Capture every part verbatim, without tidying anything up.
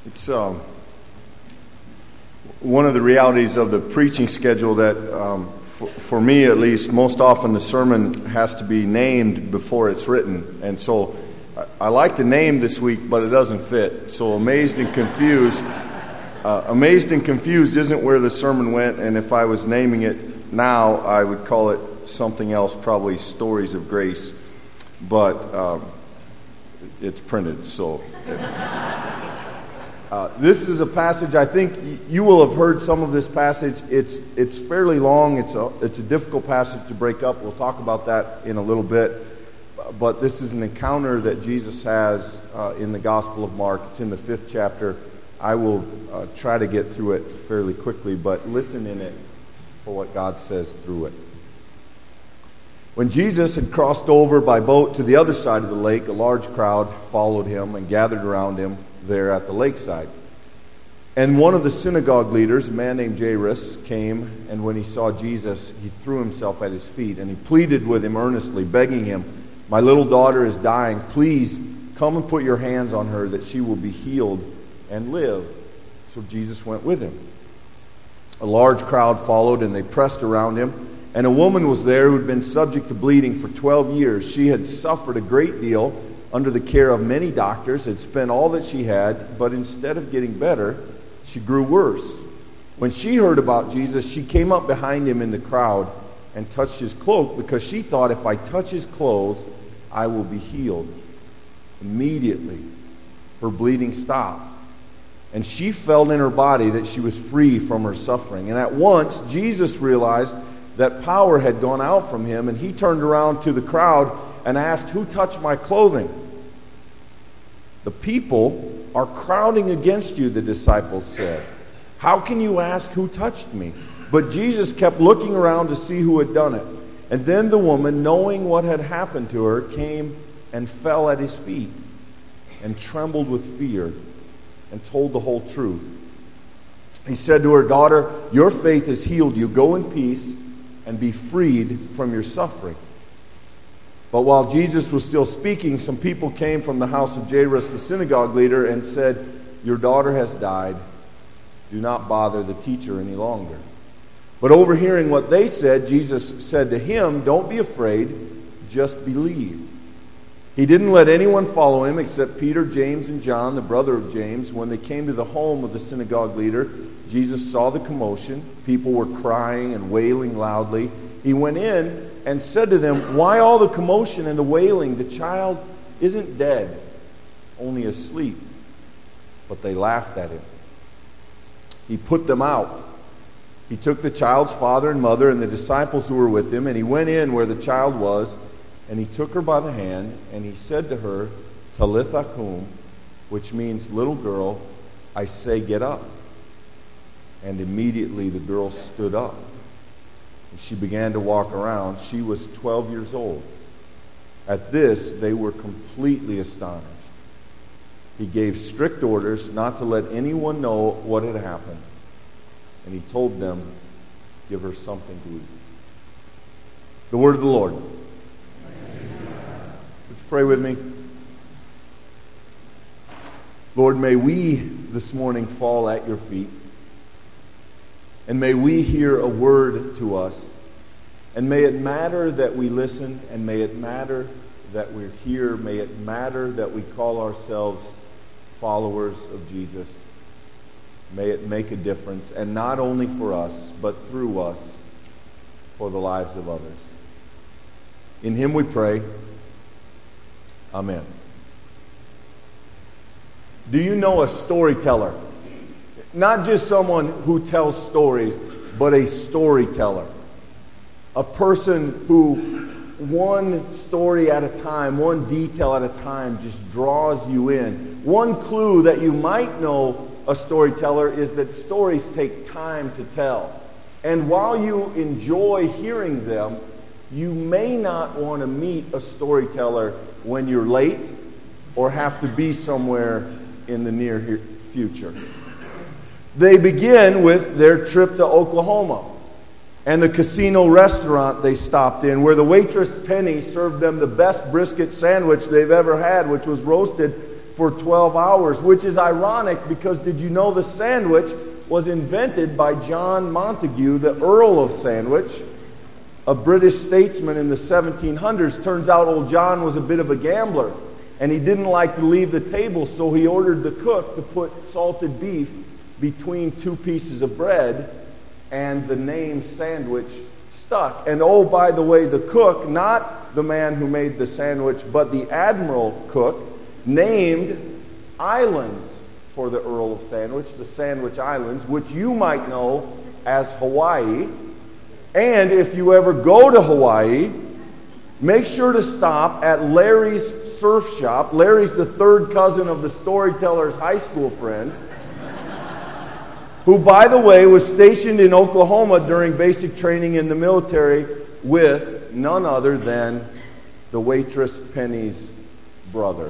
It's um, one of the realities of the preaching schedule that, um, for, for me at least, most often the sermon has to be named before it's written. And so I, I like the name this week, but it doesn't fit. So Amazed and Confused, uh, Amazed and Confused isn't where the sermon went. And if I was naming it now, I would call it something else, probably Stories of Grace. But um, it's printed, so... Uh, this is a passage, I think you will have heard some of this passage. It's it's fairly long. It's a, it's a difficult passage to break up. We'll talk about that in a little bit. But this is an encounter that Jesus has uh, in the Gospel of Mark. It's in the fifth chapter. I will uh, try to get through it fairly quickly, but listen in it for what God says through it. When Jesus had crossed over by boat to the other side of the lake, a large crowd followed him and gathered around him there at the lakeside. And one of the synagogue leaders, a man named Jairus, came, and when he saw Jesus, he threw himself at his feet, and he pleaded with him earnestly, begging him, "My little daughter is dying. Please come and put your hands on her, that she will be healed and live." So Jesus went with him. A large crowd followed, and they pressed around him. And a woman was there who had been subject to bleeding for twelve years. She had suffered a great deal under the care of many doctors, had spent all that she had, but instead of getting better, she grew worse. When she heard about Jesus, she came up behind him in the crowd and touched his cloak, because she thought, if I touch his clothes, I will be healed. Immediately, her bleeding stopped, and she felt in her body that she was free from her suffering. And at once, Jesus realized that power had gone out from him, and he turned around to the crowd and asked, "Who touched my clothing?" "The people are crowding against you," the disciples said. "How can you ask who touched me?" But Jesus kept looking around to see who had done it. And then the woman, knowing what had happened to her, came and fell at his feet and trembled with fear and told the whole truth. He said to her, "Daughter, your faith has healed you. Go in peace and be freed from your suffering." But while Jesus was still speaking, some people came from the house of Jairus, the synagogue leader, and said, "Your daughter has died. Do not bother the teacher any longer." But overhearing what they said, Jesus said to him, "Don't be afraid, just believe." He didn't let anyone follow him except Peter, James, and John, the brother of James. When they came to the home of the synagogue leader, Jesus saw the commotion. People were crying and wailing loudly. He went in and said to them, "Why all the commotion and the wailing? The child isn't dead, only asleep." But they laughed at him. He put them out. He took the child's father and mother and the disciples who were with him, and he went in where the child was, and he took her by the hand, and he said to her, "Talitha kum," which means, "Little girl, I say, get up." And immediately the girl stood up. She began to walk around. She was twelve years old. At this, they were completely astonished. He gave strict orders not to let anyone know what had happened. And he told them, "Give her something to eat." The word of the Lord. Would you pray with me? Lord, may we this morning fall at your feet. And may we hear a word to us. And may it matter that we listen. And may it matter that we're here. May it matter that we call ourselves followers of Jesus. May it make a difference. And not only for us, but through us, for the lives of others. In him we pray. Amen. Do you know a storyteller? Not just someone who tells stories, but a storyteller. A person who, one story at a time, one detail at a time, just draws you in. One clue that you might know a storyteller is that stories take time to tell. And while you enjoy hearing them, you may not want to meet a storyteller when you're late or have to be somewhere in the near future. They begin with their trip to Oklahoma and the casino restaurant they stopped in, where the waitress Penny served them the best brisket sandwich they've ever had, which was roasted for twelve hours, which is ironic because did you know the sandwich was invented by John Montagu, the Earl of Sandwich, a British statesman in the seventeen hundreds. Turns out old John was a bit of a gambler, and he didn't like to leave the table, so he ordered the cook to put salted beef between two pieces of bread, and the name sandwich stuck. And oh, by the way, the cook, not the man who made the sandwich, but the Admiral Cook, named islands for the Earl of Sandwich, the Sandwich Islands, which you might know as Hawaii. And if you ever go to Hawaii, make sure to stop at Larry's Surf Shop. Larry's the third cousin of the storyteller's high school friend, who, by the way, was stationed in Oklahoma during basic training in the military with none other than the waitress Penny's brother.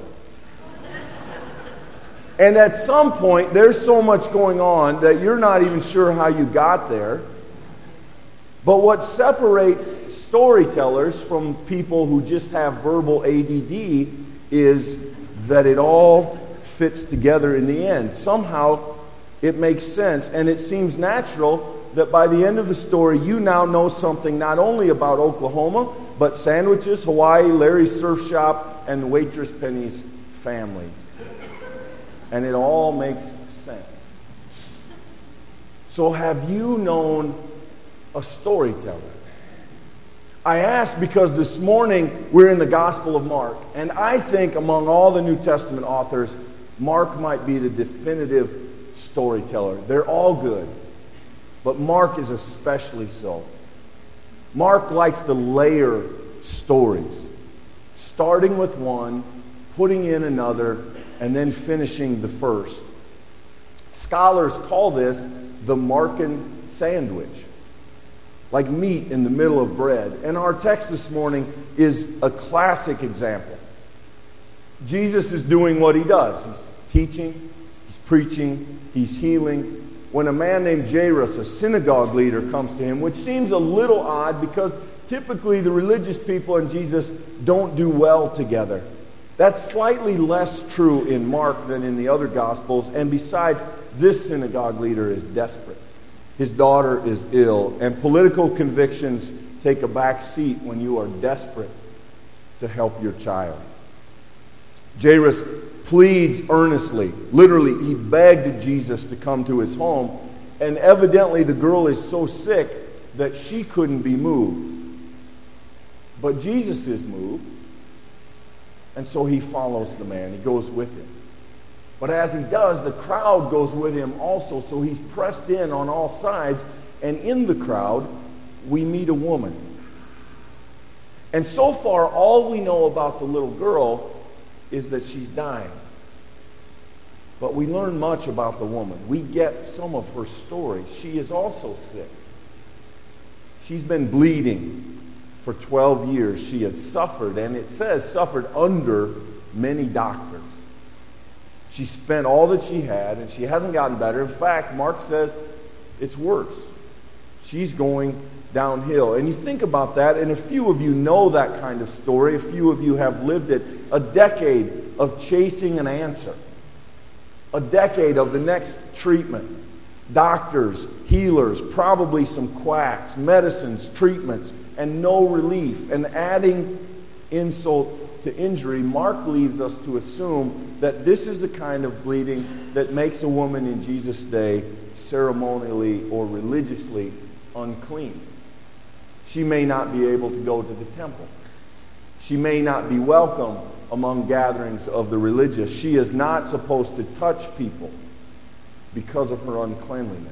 And at some point, there's so much going on that you're not even sure how you got there. But what separates storytellers from people who just have verbal A D D is that it all fits together in the end. Somehow, it makes sense, and it seems natural that by the end of the story, you now know something not only about Oklahoma, but sandwiches, Hawaii, Larry's Surf Shop, and the waitress Penny's family. And it all makes sense. So have you known a storyteller? I ask because this morning we're in the Gospel of Mark, and I think among all the New Testament authors, Mark might be the definitive storyteller. They're all good, but Mark is especially so. Mark likes to layer stories, starting with one, putting in another, and then finishing the first. Scholars call this the Markan sandwich, like meat in the middle of bread. And our text this morning is a classic example. Jesus is doing what he does. He's teaching, he's preaching, he's healing. When a man named Jairus, a synagogue leader, comes to him, which seems a little odd because typically the religious people and Jesus don't do well together. That's slightly less true in Mark than in the other Gospels. And besides, this synagogue leader is desperate. His daughter is ill, and political convictions take a back seat when you are desperate to help your child. Jairus pleads earnestly. Literally, he begged Jesus to come to his home, and evidently the girl is so sick that she couldn't be moved. But Jesus is moved, and so he follows the man. He goes with him. But as he does, the crowd goes with him also, so he's pressed in on all sides, and in the crowd, we meet a woman. And so far, all we know about the little girl is that she's dying. But we learn much about the woman. We get some of her story. She is also sick. She's been bleeding for twelve years. She has suffered, and it says suffered under many doctors. She spent all that she had, and she hasn't gotten better. In fact, Mark says it's worse. She's going downhill. And you think about that, and a few of you know that kind of story. A few of you have lived it. A decade of chasing an answer. A decade of the next treatment. Doctors, healers, probably some quacks, medicines, treatments, and no relief. And adding insult to injury, Mark leaves us to assume that this is the kind of bleeding that makes a woman in Jesus' day ceremonially or religiously unclean. She may not be able to go to the temple. She may not be welcome among gatherings of the religious. She is not supposed to touch people because of her uncleanliness.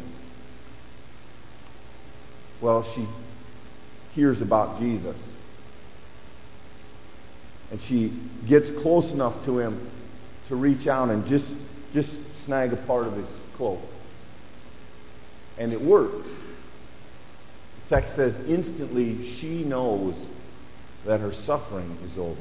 Well, she hears about Jesus. And she gets close enough to him to reach out and just, just snag a part of his cloak. And it worked. The text says instantly she knows that her suffering is over.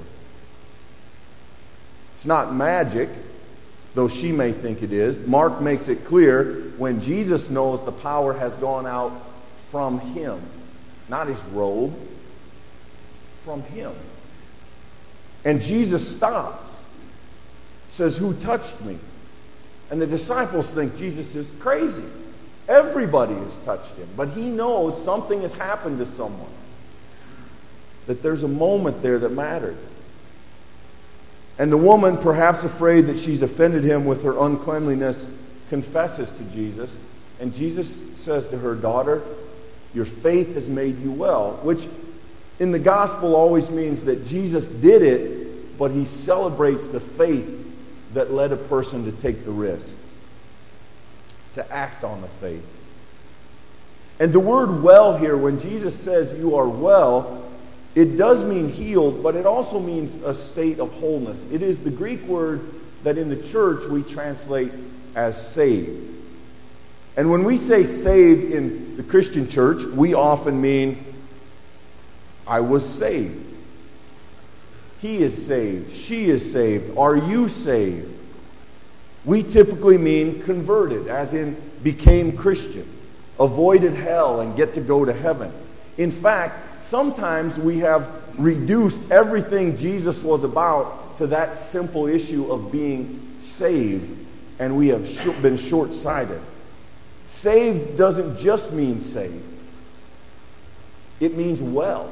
It's not magic, though she may think it is. Mark makes it clear when Jesus knows the power has gone out from him. Not his robe, from him. And Jesus stops. says, "Who touched me?" And the disciples think Jesus is crazy. Everybody has touched him. But he knows something has happened to someone. That there's a moment there that mattered. And the woman, perhaps afraid that she's offended him with her uncleanliness, confesses to Jesus. And Jesus says to her, "Daughter, your faith has made you well," which in the gospel always means that Jesus did it, but he celebrates the faith that led a person to take the risk, to act on the faith. And the word "well" here, when Jesus says you are well, it does mean healed, but it also means a state of wholeness. It is the Greek word that in the church we translate as saved. And when we say saved in the Christian church, we often mean, I was saved. He is saved. She is saved. Are you saved? We typically mean converted, as in became Christian, avoided hell and get to go to heaven. In fact, sometimes we have reduced everything Jesus was about to that simple issue of being saved, and we have sh- been short-sighted. Saved doesn't just mean saved. It means well.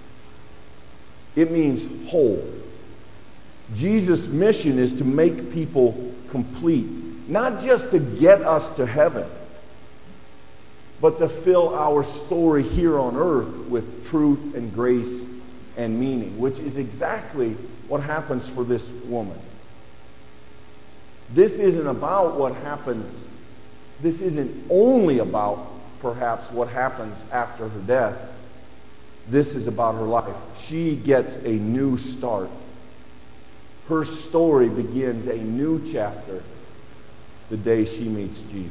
It means whole. Jesus' mission is to make people complete, not just to get us to heaven, but to fill our story here on earth with truth and grace and meaning, which is exactly what happens for this woman. This isn't about what happens. This isn't only about, perhaps, what happens after her death. This is about her life. She gets a new start. Her story begins a new chapter the day she meets Jesus.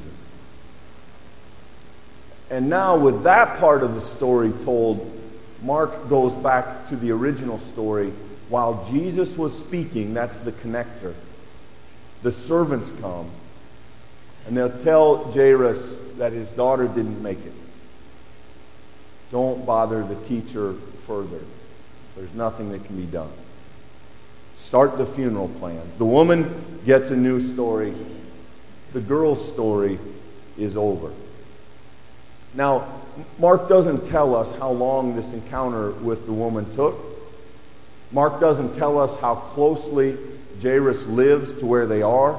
And now, with that part of the story told, Mark goes back to the original story. While Jesus was speaking, that's the connector, the servants come, and they'll tell Jairus that his daughter didn't make it. Don't bother the teacher further. There's nothing that can be done. Start the funeral plans. The woman gets a new story. The girl's story is over. Now, Mark doesn't tell us how long this encounter with the woman took. Mark doesn't tell us how closely Jairus lives to where they are.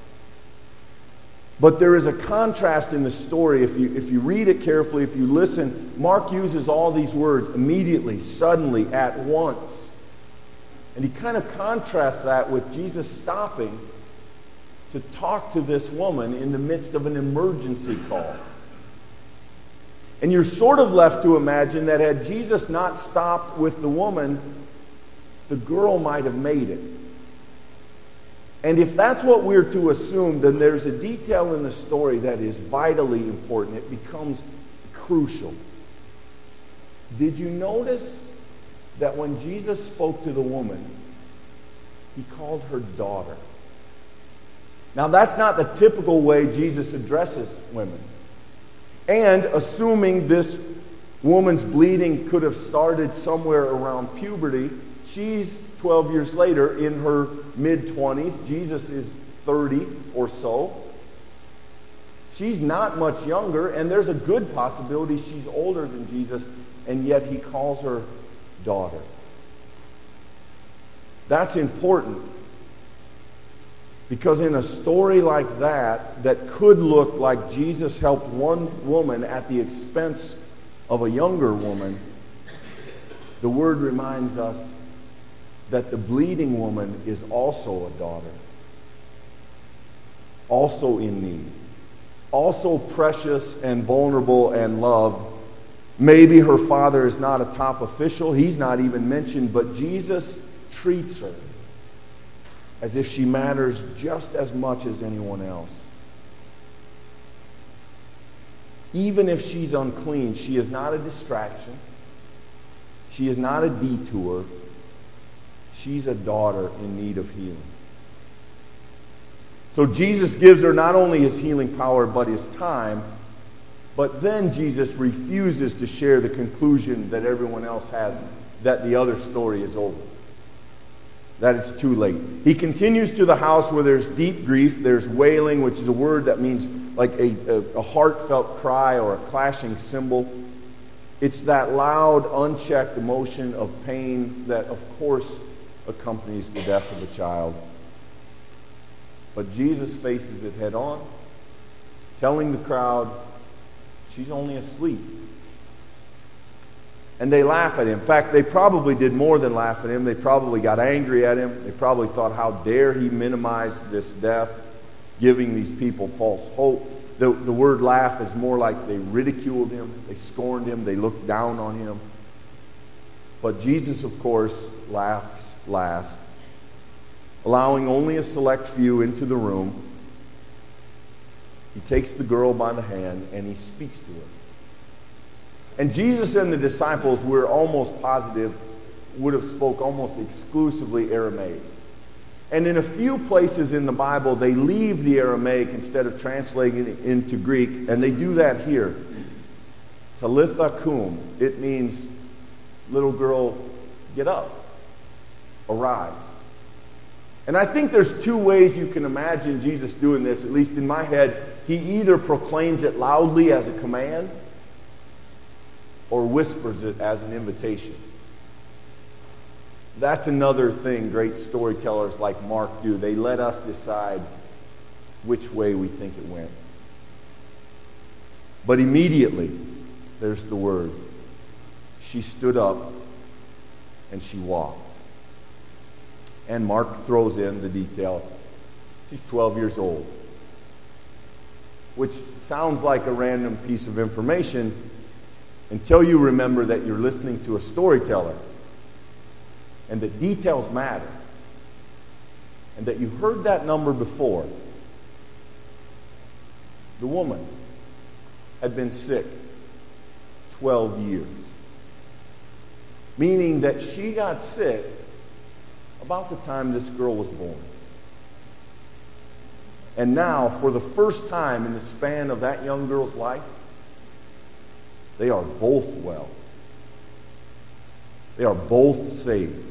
But there is a contrast in the story. If you, if you read it carefully, if you listen, Mark uses all these words: immediately, suddenly, at once. And he kind of contrasts that with Jesus stopping to talk to this woman in the midst of an emergency call. And you're sort of left to imagine that had Jesus not stopped with the woman, the girl might have made it. And if that's what we're to assume, then there's a detail in the story that is vitally important. It becomes crucial. Did you notice that when Jesus spoke to the woman, he called her daughter? Now, that's not the typical way Jesus addresses women. And assuming this woman's bleeding could have started somewhere around puberty, she's twelve years later in her mid-twenties. Jesus is thirty or so. She's not much younger, and there's a good possibility she's older than Jesus, and yet he calls her daughter. That's important, because in a story like that, that could look like Jesus helped one woman at the expense of a younger woman, the word reminds us that the bleeding woman is also a daughter, also in need, also precious and vulnerable and loved. Maybe her father is not a top official. He's not even mentioned, but Jesus treats her as if she matters just as much as anyone else. Even if she's unclean, she is not a distraction. She is not a detour. She's a daughter in need of healing. So Jesus gives her not only his healing power, but his time. But then Jesus refuses to share the conclusion that everyone else has, that the other story is over. that it's too late. He continues to the house where there's deep grief, there's wailing, which is a word that means like a, a, a heartfelt cry or a clashing cymbal. It's that loud, unchecked emotion of pain that, of course, accompanies the death of a child. But Jesus faces it head on, telling the crowd, she's only asleep. And they laugh at him. In fact, they probably did more than laugh at him. They probably got angry at him. They probably thought, how dare he minimize this death, giving these people false hope. The, the word laugh is more like they ridiculed him, they scorned him, they looked down on him. But Jesus, of course, laughs last, allowing only a select few into the room. He takes the girl by the hand and he speaks to her. And Jesus and the disciples, we're almost positive, would have spoke almost exclusively Aramaic. And in a few places in the Bible, they leave the Aramaic instead of translating it into Greek, and they do that here. Talitha kum. It means, little girl, get up, arise. And I think there's two ways you can imagine Jesus doing this, at least in my head. He either proclaims it loudly as a command, or whispers it as an invitation. That's another thing great storytellers like Mark do. They let us decide which way we think it went. But immediately, there's the word. She stood up and she walked. And Mark throws in the detail. She's twelve years old. Which sounds like a random piece of information until you remember that you're listening to a storyteller and that details matter and that you heard that number before. The woman had been sick twelve years, meaning that she got sick about the time this girl was born. And now, for the first time in the span of that young girl's life, they are both well. They are both saved.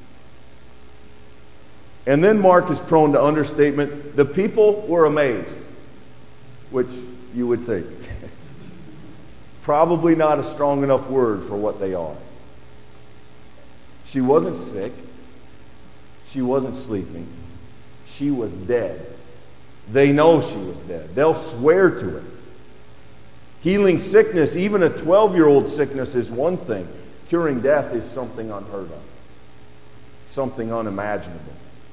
And then Mark is prone to understatement. The people were amazed, which you would think. Probably not a strong enough word for what they are. She wasn't sick. She wasn't sleeping. She was dead. They know she was dead. They'll swear to it. Healing sickness, even a twelve-year-old sickness, is one thing. Curing death is something unheard of. Something unimaginable.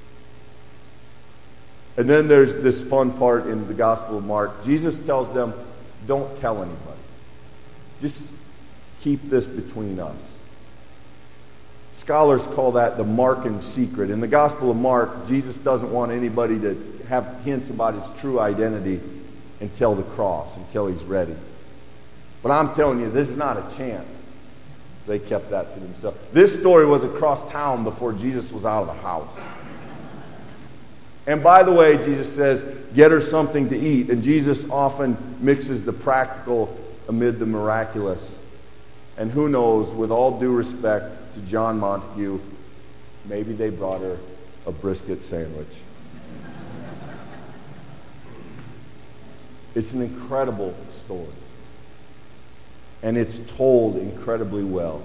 And then there's this fun part in the Gospel of Mark. Jesus tells them, don't tell anybody. Just keep this between us. Scholars call that the Markan secret. In the Gospel of Mark, Jesus doesn't want anybody to have hints about his true identity until the cross, until he's ready. But I'm telling you, this is not a chance they kept that to themselves. This story was across town before Jesus was out of the house. And by the way, Jesus says, get her something to eat. And Jesus often mixes the practical amid the miraculous. And who knows, with all due respect to John Montague, maybe they brought her a brisket sandwich. It's an incredible story. And it's told incredibly well.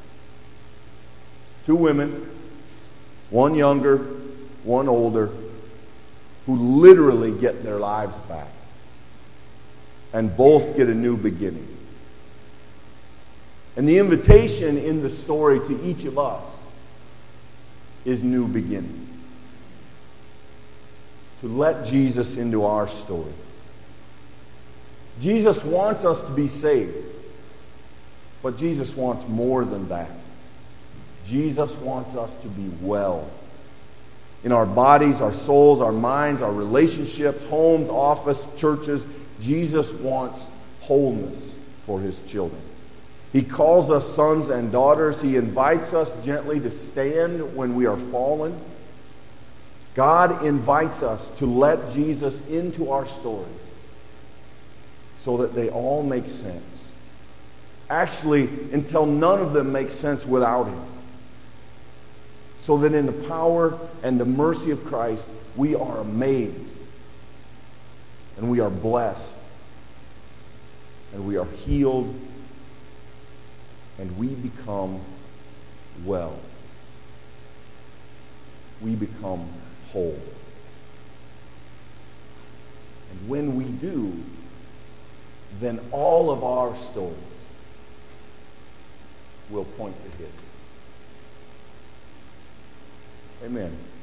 Two women, one younger, one older, who literally get their lives back. And both get a new beginning. And the invitation in the story to each of us is new beginning. To let Jesus into our story. Jesus wants us to be saved. But Jesus wants more than that. Jesus wants us to be well. In our bodies, our souls, our minds, our relationships, homes, office, churches, Jesus wants wholeness for his children. He calls us sons and daughters. He invites us gently to stand when we are fallen. God invites us to let Jesus into our stories so that they all make sense. Actually, until none of them make sense without him. So that in the power and the mercy of Christ, we are amazed. And we are blessed. And we are healed. And we become well. We become whole. And when we do, then all of our stories will point to his. Amen.